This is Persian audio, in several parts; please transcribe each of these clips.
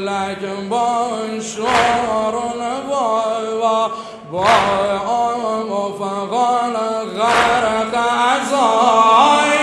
فلک با شور و نوای با آم و فغان غرق عزای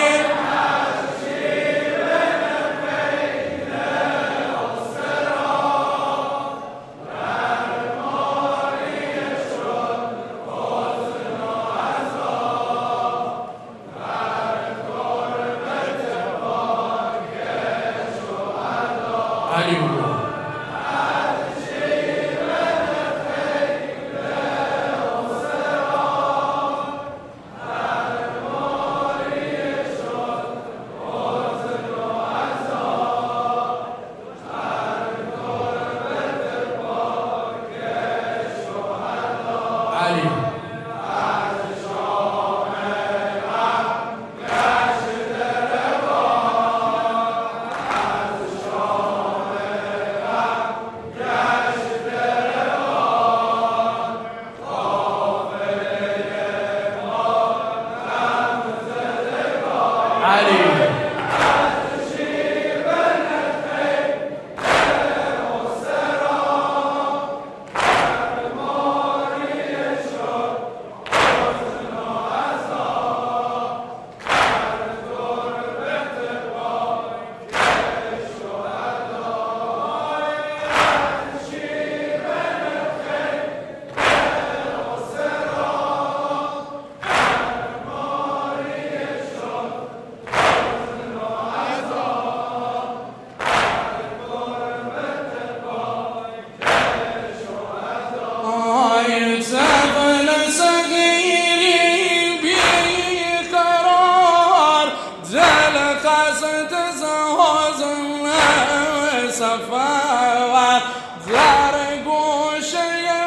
صفا در گوشه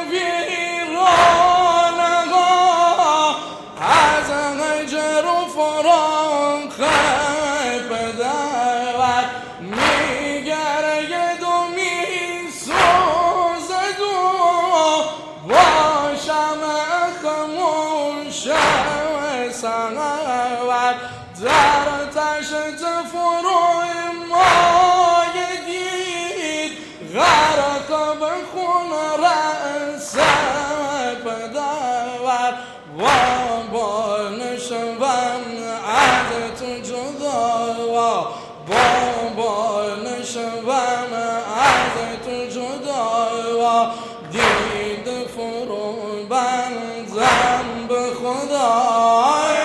ویرانها از هجر و فراق پدر میگرید و میسوزد و با شمع خموش سنور در تشت فروی غرق به خون رأس پدر و با نشوم از تو جدا با نشوم از تو جدا دید فرو بندم به خدای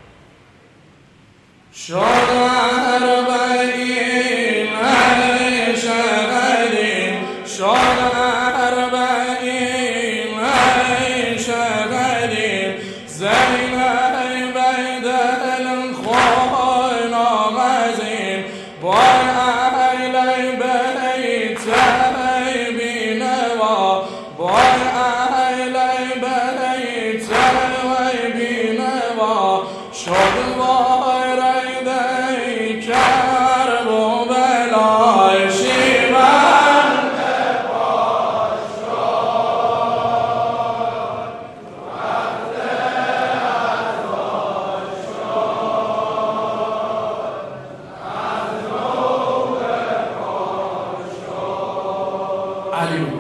شد 40 بینوا بای اهل بیت وی بینوا شد وای ریده کرب و بلای شیون علی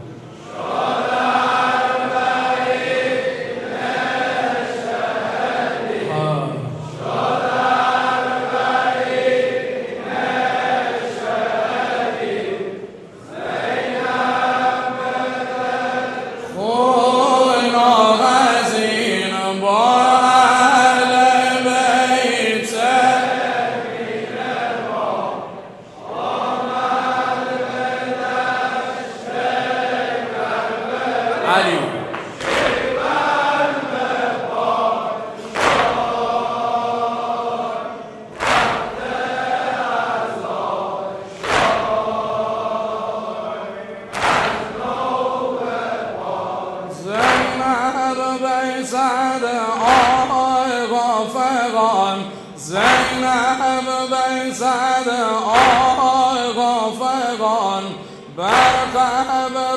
علی بیزد آقا فغان زینب بیزد آقا فغان بر قبر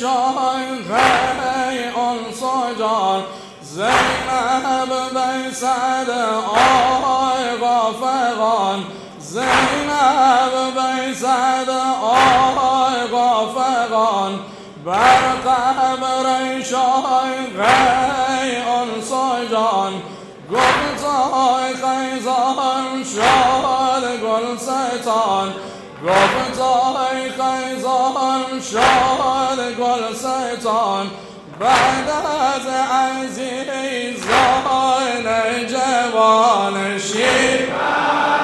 شایخه انسجان زینب بیزد آقا فغان زینب بیزد آقا فغان بر قبر شایخه انسجان گفتای خیزان شاد گلستان گفتای خیزان شاد گلستان بعد از عزیزان جوان شیران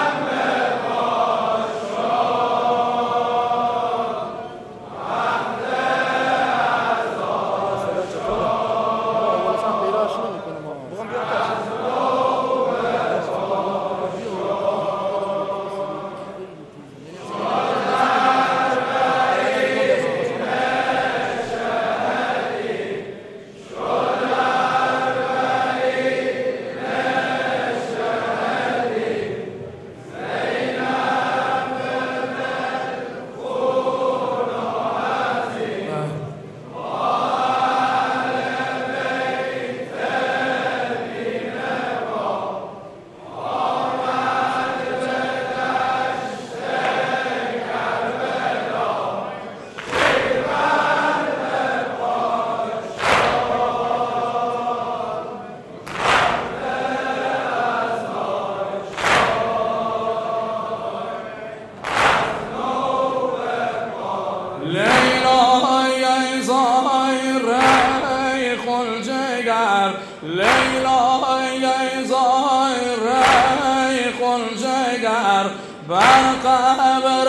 لیلای ظاهر خل جگر بر قبر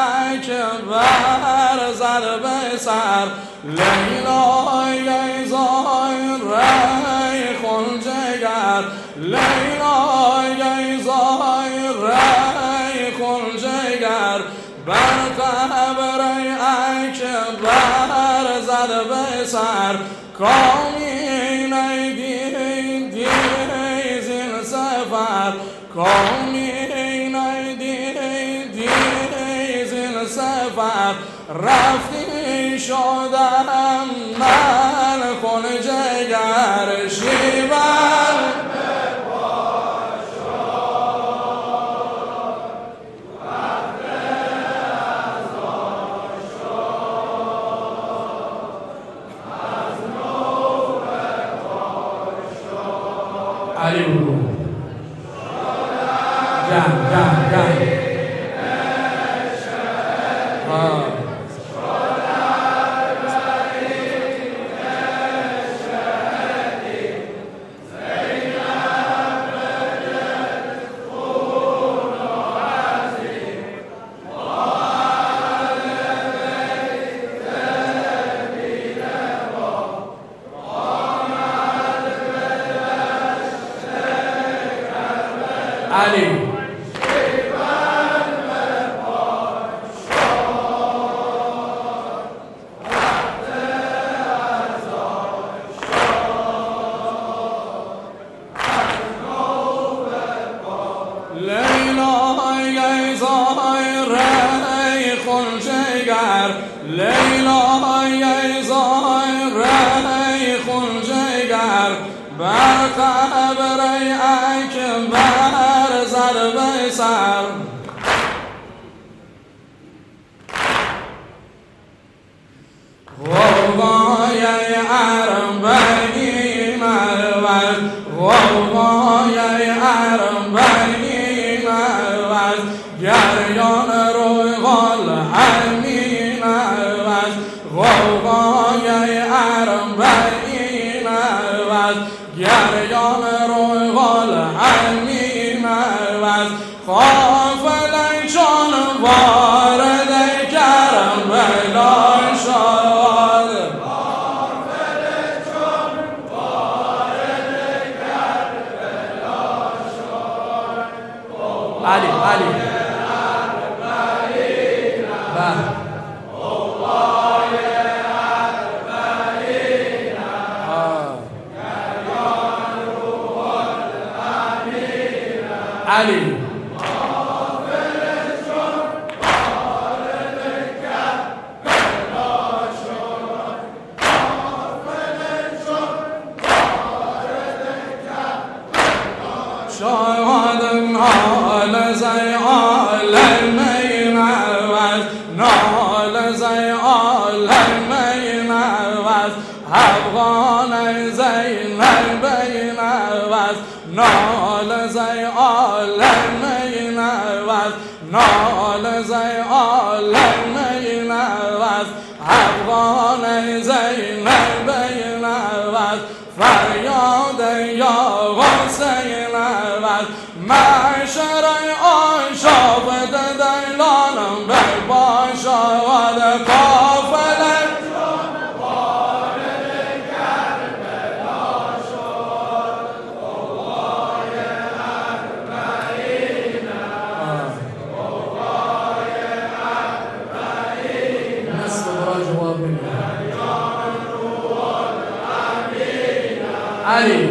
اکبر زد به سر لیلای ظاهر خل جگر لیلای ظاهر خل جگر بر قبر اکبر زد به سر کامین ایدی زین سفر کامین ایدی زین سفر رفتی شدم من خون جگر شیون علی بگو جان خونجگر لیلای ظاهره خونجگر بر قبر اکبر ضربه سر غوغای اربعین الوز غوغای اربعین الوز گریان روی الامین الوز غوغای اربعین الوز گریان روی الامین الوز قافله چون وارد کربلا شد علی علی شاهد نال زی عالمین الوز نال زی عالمین الوز افغان زین البین الوز نال زی عالمین الوز نال زی عالمین الوز افغان زین البین الوز فریاد یا حسین الوز معشر آشافت دیلانم به باشاد قافله چون وارد کربلا شد غوغای اربعین غوغای اربعین نصف جواب علی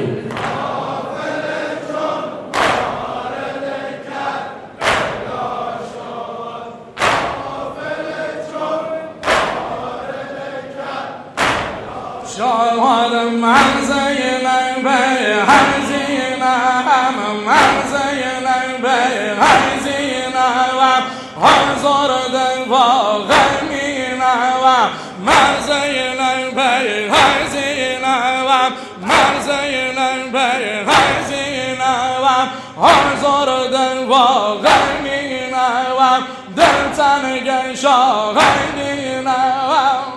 شاهد منزل به هزینه هم منزل به هزینه و حضور دواغ مینه و منزل به هزینه و منزل به هزینه و حضور دواغ مینه و دلتنگ شاهدینه و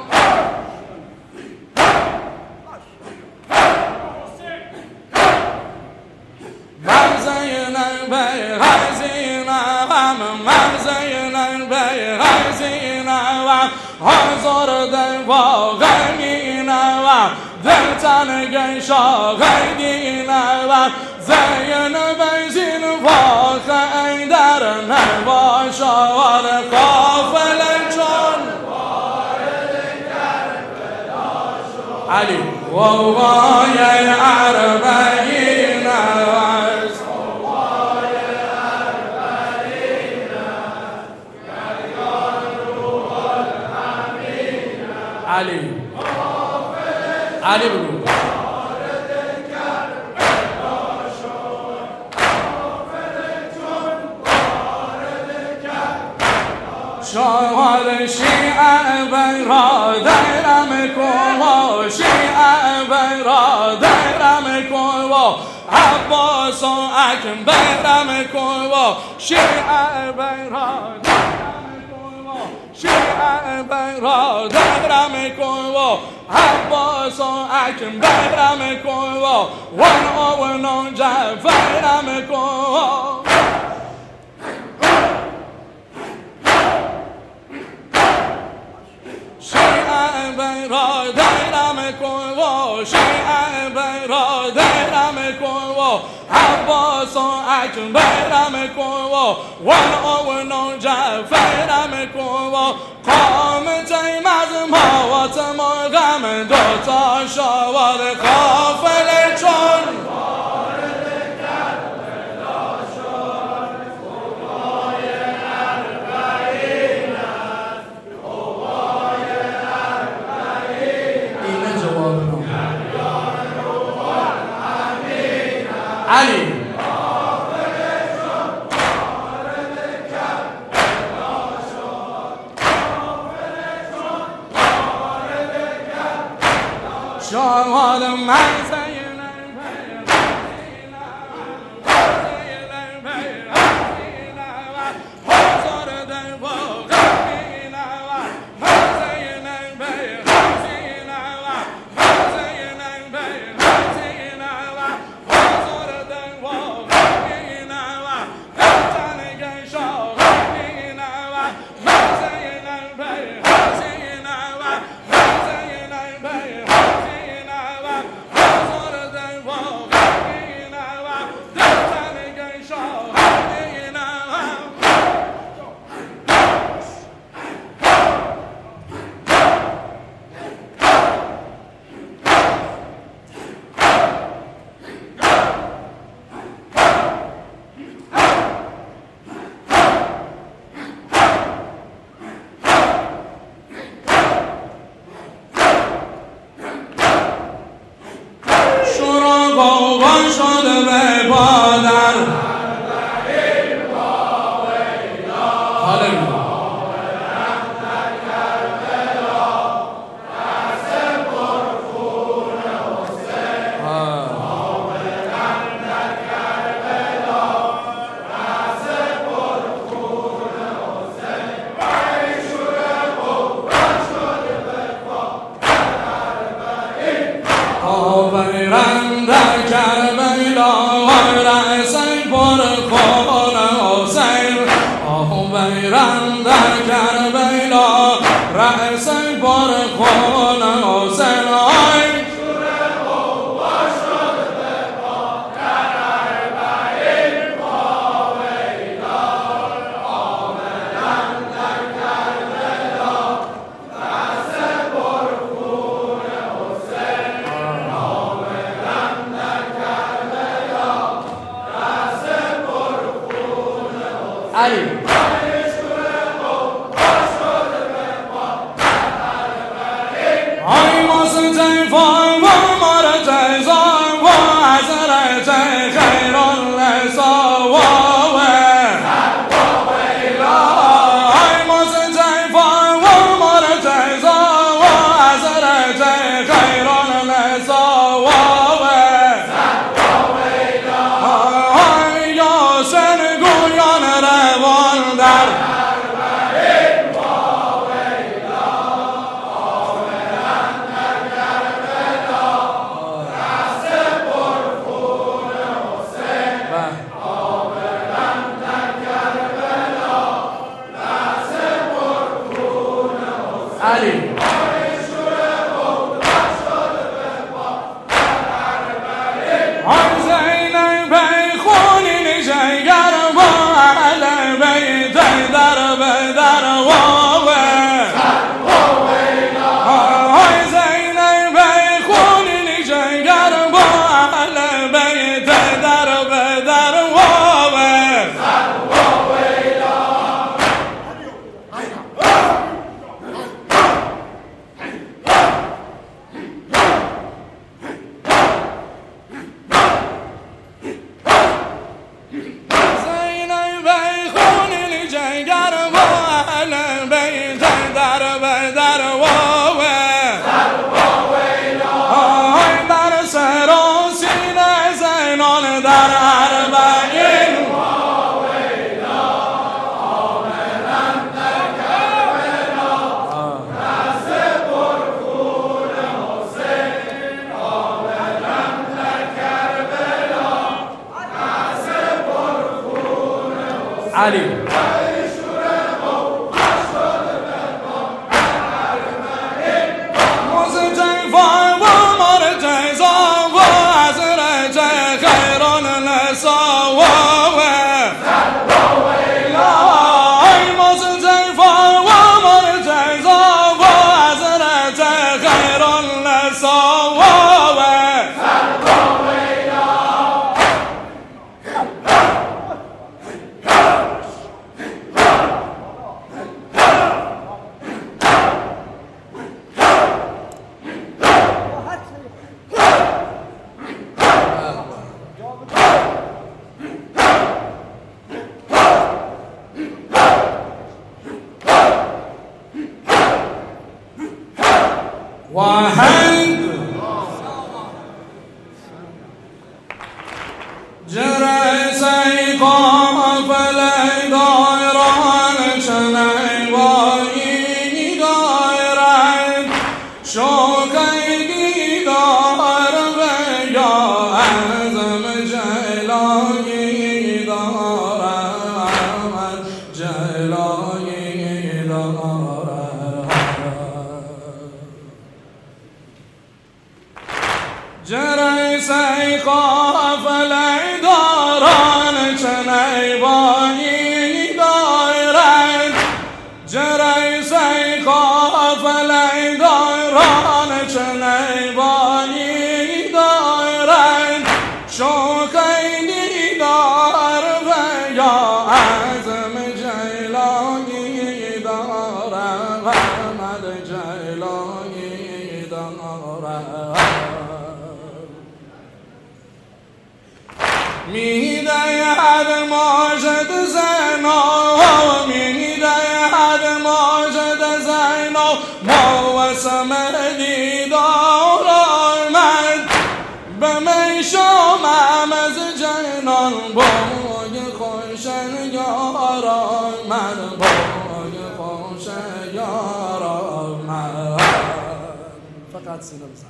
مرزین به هزینه هم مرزین به هزینه و حضور دواغ مینه و دلتنگ شاهدینه و زین بیزین واقع در نباشد قافله چون وارد کربلا شد علی غوغای اربعین الوز غوغای اربعین گریان روح الامین علی بگو شاهد شیعه برادرم کن و شیعه برادرم کن و عباس و اکبرم کن و شیعه برادرم کن و شیعه برادرم کن و عباس و اکبرم کن و ون جعفرم کن برادرم کن و شیعه برادرم کن و عباس و اکبرم کن و ون جعفرم کن و قامت مزمات مرغم دوتا شاور قافله چون وارد کربلا شد غوغای اربعین شاد من شده به بادر شوق دیدار و یا اعظم جلایی دارد جلایی دارد جرای سی قافله داران چنی بایی دارد جرای سی قافله داران چنی بایی دارد شوق دیدار و یا اعظم جلایی دارد احمد جلایی دارد می‌دهد ماجد زنا می‌دهد ماجد زنا موسم دیدار آمد به می شامم از جنان بای خوش یار آمد بای خوش یار آمد فقط سینه بزن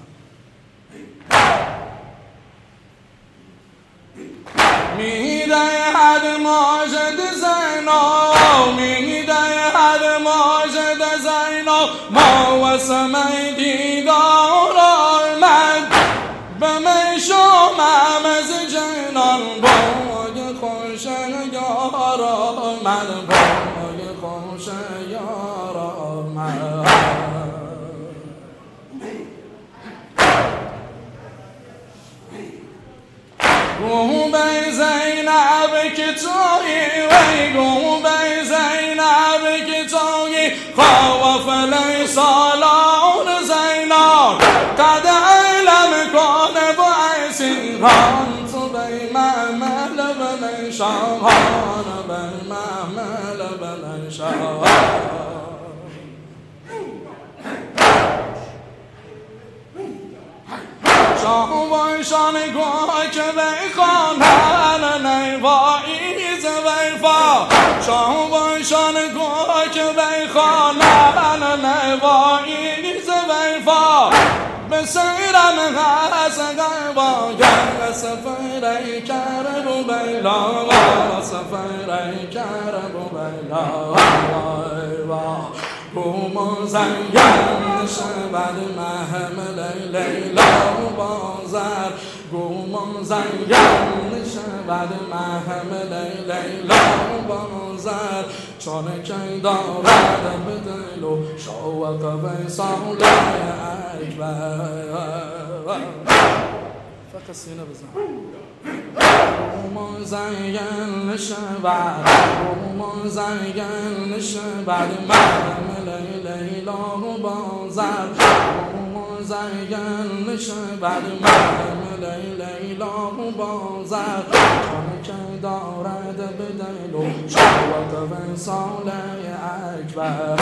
می‌دهد ماجد زنا می‌دهد ماجد زنا موسم دیدار آمد به می شامم از جنان بای خوش یار آمد بای خوش یار آمد گوبه زینب که تویی وی گوبه زینب که تویی خواف لیس لون زینب قد علم کنه با اسیران تو بی معمل بن شاهان بی معمل بن شاهان شاهوانشان گوه که بخوانن نیوایی زویفا شاهوانشان گوه که بخوانن نیوایی زویفا به سیرم هست قیباگر سفری کرب و بیلا سفری کرب و بیلا گومو زنگم شود محمل لیلا بازر گومو زنگم شود محمل لیلا بازر چون که دارد به دل و شوق ویسال اکبر فقط سینه بزن گومو زنگم شود گومو زنگم شود محمل لیلا بازر گومو زنگم شود محمل لیلا بازر چون که دارد به دل و شوق وصال اکبر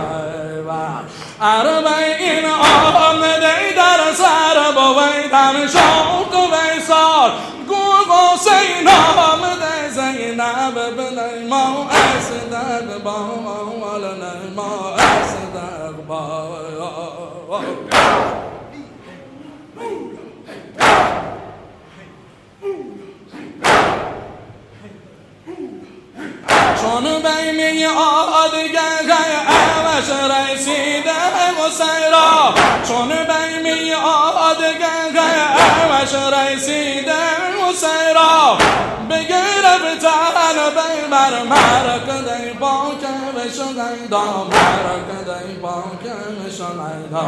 اربعین آمده در سر بویدم شوق وصال گو حسین آمده زینب بن ما اصدق با ما اصدق با چون بیمی آدگه اوش رسیده حسیرا چون بیمی آدگه اوش رسیده حسیرا بگرفتن بیبر مرک دی باکه بشنی دا مرک دی باکه بشنی دا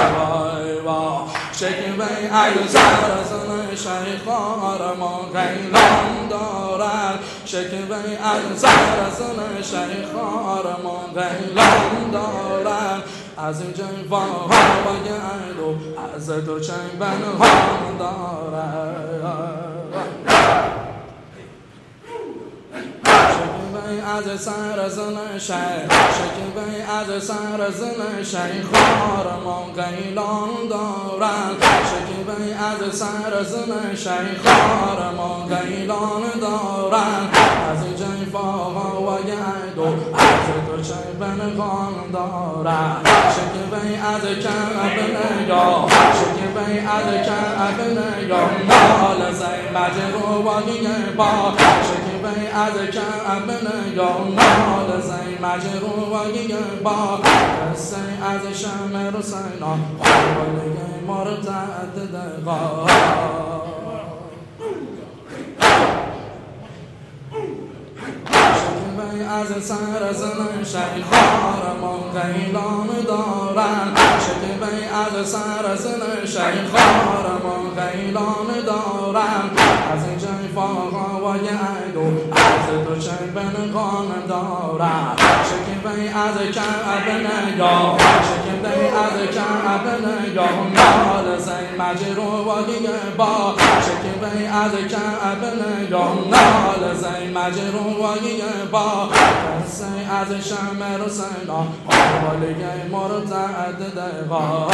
شکوه ایزر زن شیخار ما غیلان دارد شکوه ایزر زن شیخار ما غیلان دارد از این جنفاها و گردو از دو چنبن هم دارد شکوه از سر زن شیخ شکوه از سر زن شیخ خارمان قیلان دارند شکوه از سر زن شیخ خارمان قیلان دارند از جیفاها و یدو از تو چه بنغان دارند شکوه از کعب نگاه شکوه از کعب نگاه مال زی مجروحی با شکوه از کعب نگاه مال زی مجروحی با قصه از شمر سینا خواهی مرتد دقا از سر زن شیخ خارمان قیلان دارند شکوه از سر زن شیخ خارمان قیلان دارند از جیفاها و یدو از تو چه بنغان دارند شکوه از کعب نگاه شکوه از کعب نگاه مال زی مجروحی با شکوه از کعب نگاه مال زی مجروحی با قصه از شمر سینا آوالیه مرتد دقا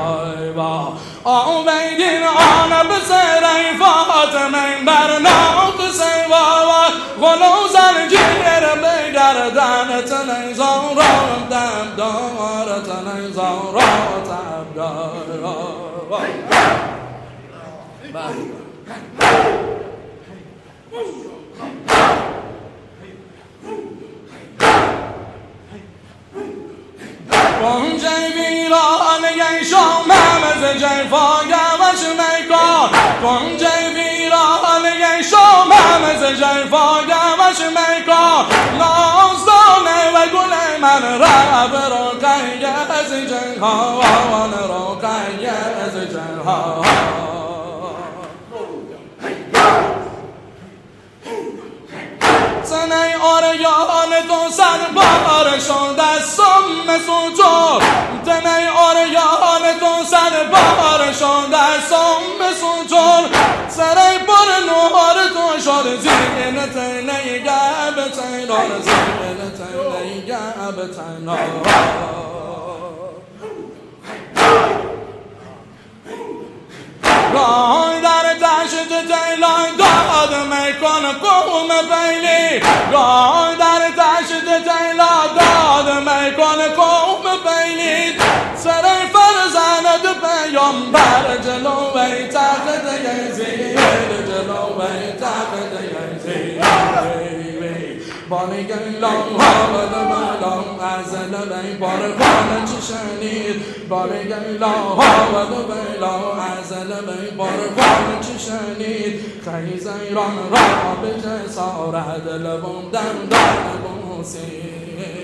آویدین آن بسری فاطمه برناق سوا و غلو زنجیر بگردن تنیزان را تبدار تنیزان را تبدار کنجه ویران ی شام از جیفا گوش میکن کنجه ویران ی شام از جیفا گوش میکن نازدانه و گل من رب رقیه از جهان رقیه از جهان سنه آریان تو صد بار شده سم سوچور تنه آریان تو صد بار شده سم سوچور سره پر نوار تو شد زینت نیگه به تینار زینت نیگه به تینار گاه در دشت دیلان داد میکن قوم بیلی گاه در دشت دیلان داد میکن قوم بیلی سر فرزند پیامبر جلوی تخت یزید جلوی تخت یزید بانی گیلان ها بلام از لبی بارخان چی شنید بانی گیلان ها بلام از لبی بارخان چی شنید خیز ایران را به جسارت لبم دندان بوسید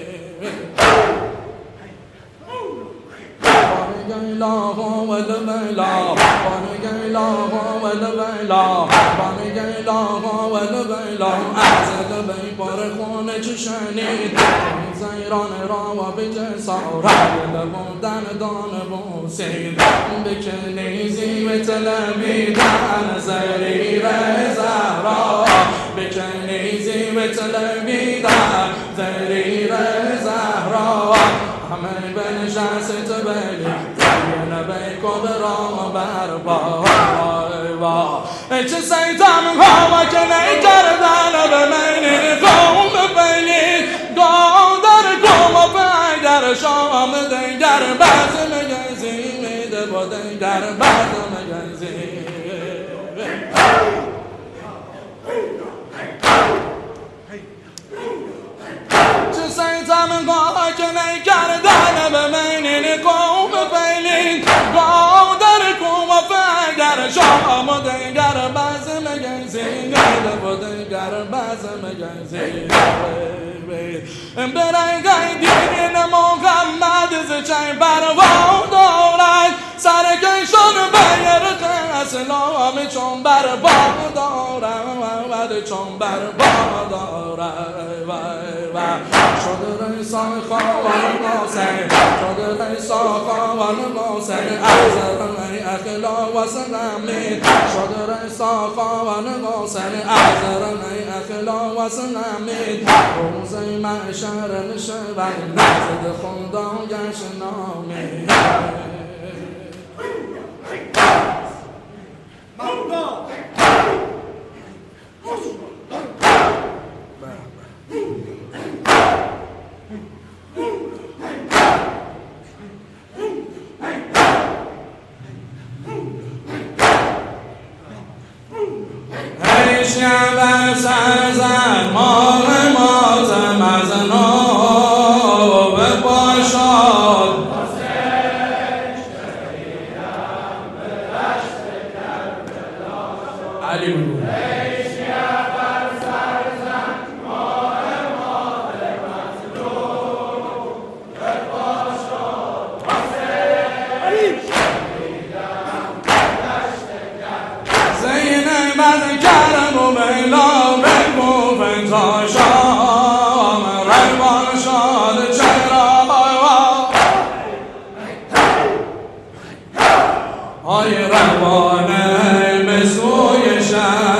گیلا و لبلا بانی گیلا و لبلا بانی گیلا و لبلا از لبی بار خونه چه شنید زیران را و به جسارت لبودن دان بوسید بکنیزی و طلبیدن زریر زهرا بکنیزی و طلبیدن زریر زهرا همه بنشست بلی نبی کبرا بربا چه سیتم ها و که نیکردن به من قوم بلی گاه در گم و پیدر شام دنگر بزم گنزی میده با دنگر بزم گنزی چه سیتم ها که نیکردن به من قوم بلی گاه در گم و پیدر شام دنگر بزم گنزی میده با دنگر بزم گنزی برنگای دین محمد ز چای بروا دارد سرکشان بیرق اسلام چون بروا دارد چون بروا دارد شده رئیسان خواه ناسه شده رئیسان خواه ونقاسن أعزرني أخلا وسلامي شدر ساقا ونقاسن أعزرني أخلا وسلامي روزي معشر نشبه نزد خدا گشنامی شب سرزن مال ماتم از نو بپاشاد علی بگو من کرم و بلا بگو فتا شام روان شاد چرا های روانه به سوی شم